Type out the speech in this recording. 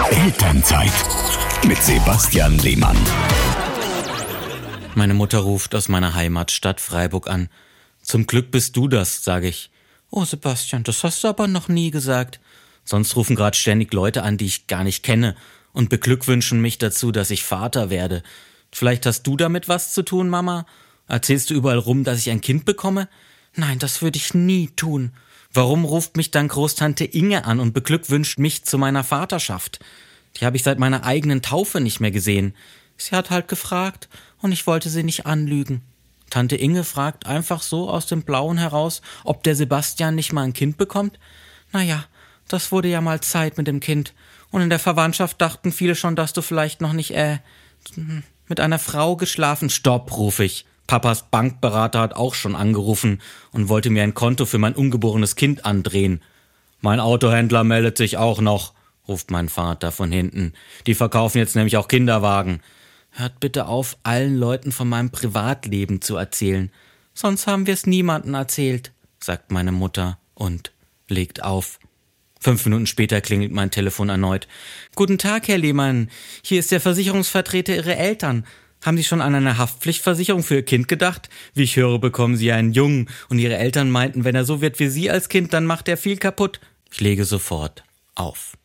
Elternzeit mit Sebastian Lehmann. Meine Mutter ruft aus meiner Heimatstadt Freiburg an. Zum Glück bist du das, sage ich. Oh Sebastian, das hast du aber noch nie gesagt. Sonst rufen gerade ständig Leute an, die ich gar nicht kenne und beglückwünschen mich dazu, dass ich Vater werde. Vielleicht hast du damit was zu tun, Mama? Erzählst du überall rum, dass ich ein Kind bekomme? Nein, das würde ich nie tun. Warum ruft mich dann Großtante Inge an und beglückwünscht mich zu meiner Vaterschaft? Die habe ich seit meiner eigenen Taufe nicht mehr gesehen. Sie hat halt gefragt und ich wollte sie nicht anlügen. Tante Inge fragt einfach so aus dem Blauen heraus, ob der Sebastian nicht mal ein Kind bekommt. Naja, das wurde ja mal Zeit mit dem Kind. Und in der Verwandtschaft dachten viele schon, dass du vielleicht noch nicht, mit einer Frau geschlafen. Stopp, rufe ich. Papas Bankberater hat auch schon angerufen und wollte mir ein Konto für mein ungeborenes Kind andrehen. Mein Autohändler meldet sich auch noch, ruft mein Vater von hinten. Die verkaufen jetzt nämlich auch Kinderwagen. Hört bitte auf, allen Leuten von meinem Privatleben zu erzählen. Sonst haben wir es niemandem erzählt, sagt meine Mutter und legt auf. 5 Minuten später klingelt mein Telefon erneut. Guten Tag, Herr Lehmann. Hier ist der Versicherungsvertreter Ihrer Eltern. Haben Sie schon an eine Haftpflichtversicherung für Ihr Kind gedacht? Wie ich höre, bekommen Sie einen Jungen und Ihre Eltern meinten, wenn er so wird wie Sie als Kind, dann macht er viel kaputt. Ich lege sofort auf.